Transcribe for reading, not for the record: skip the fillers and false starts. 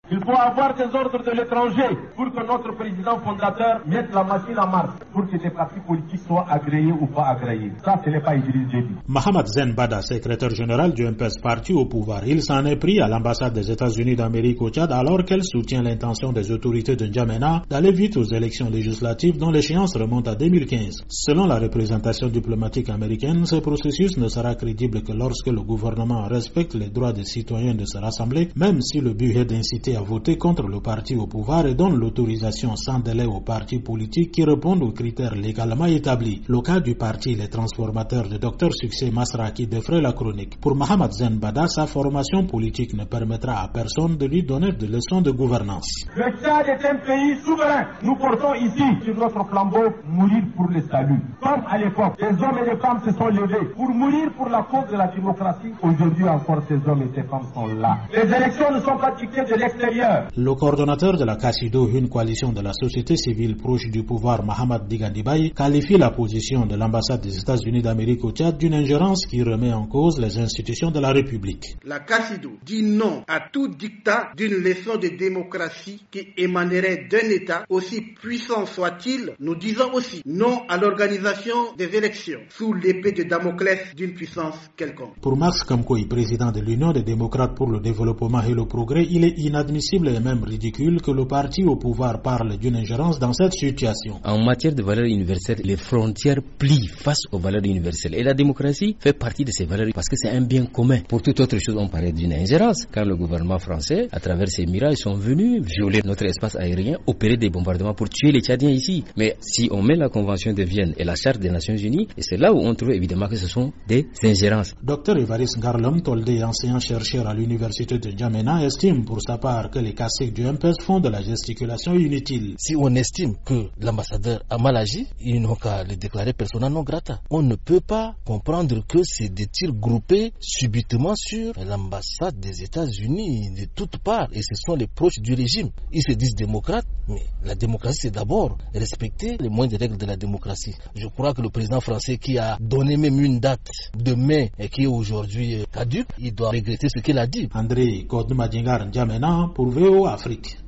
Il faut avoir des ordres de l'étranger pour que notre président fondateur mette la machine en marche, pour que ces partis politiques soient agréés ou pas agréés. Ça, ce n'est pas Idriss Déby. Mohamed Zen Bada, secrétaire général du MPS, parti au pouvoir, il s'en est pris à l'ambassade des États-Unis d'Amérique au Tchad alors qu'elle soutient l'intention des autorités de N'Djamena d'aller vite aux élections législatives dont l'échéance remonte à 2015. Selon la représentation diplomatique américaine, ce processus ne sera crédible que lorsque le gouvernement respecte les droits des citoyens de se rassembler, même si le but est d'inciter à voter contre le parti au pouvoir et donne l'autorisation sans délai aux partis politiques qui répondent aux critères légalement établis. Le cas du parti Les Transformateurs de Dr Succès Masra qui défraie la chronique. Pour Mohamed Zen Bada, sa formation politique ne permettra à personne de lui donner de leçons de gouvernance. Le Tchad est un pays souverain. Nous portons ici sur notre flambeau mourir pour le salut. Comme à l'époque, les hommes et les femmes se sont levés pour mourir pour la cause de la démocratie. Aujourd'hui encore, ces hommes et ces femmes sont là. Les élections ne sont pas dictées de l'extérieur. Le coordonnateur de la CACIDO, une coalition de la société civile proche du pouvoir, Mohamed Digandibaye, qualifie la position de l'ambassade des États-Unis d'Amérique au Tchad d'une ingérence qui remet en cause les institutions de la République. La CACIDO dit non à tout dictat d'une leçon de démocratie qui émanerait d'un État, aussi puissant soit-il. Nous disons aussi non à l'organisation des élections sous l'épée de Damoclès d'une puissance quelconque. Pour Max Kamkoui, président de l'Union des démocrates pour le développement et le progrès, il est inadmissible et même ridicule que le parti au pouvoir parle d'une ingérence dans cette situation. En matière de valeurs universelles, les frontières plient face aux valeurs universelles. Et la démocratie fait partie de ces valeurs parce que c'est un bien commun. Pour toute autre chose, on parlait d'une ingérence. Quand le gouvernement français, à travers ses mirages, sont venus violer notre espace aérien, opérer des bombardements pour tuer les Tchadiens ici. Mais si on met la Convention de Vienne et la Charte des Nations Unies, et c'est là où on trouve évidemment que ce sont des ingérences. Dr Évariste Ngarlom Toldé, enseignant-chercheur à l'université de N'Djamena, estime pour sa part que les caciques du MPS font de la gesticulation inutile. Si on estime que l'ambassadeur a mal agi, ils n'ont qu'à le déclarer persona non grata. On ne peut pas comprendre que c'est des tirs groupés subitement sur l'ambassade des États-Unis de toutes parts. Et ce sont les proches du régime. Ils se disent démocrates, mais la démocratie c'est d'abord respecter les moindres règles de la démocratie. Je crois que le président français qui a donné même une date de mai et qui est aujourd'hui caduque, il doit regretter ce qu'il a dit. André Kodoumadingar N'Djamena pour VO Afrique.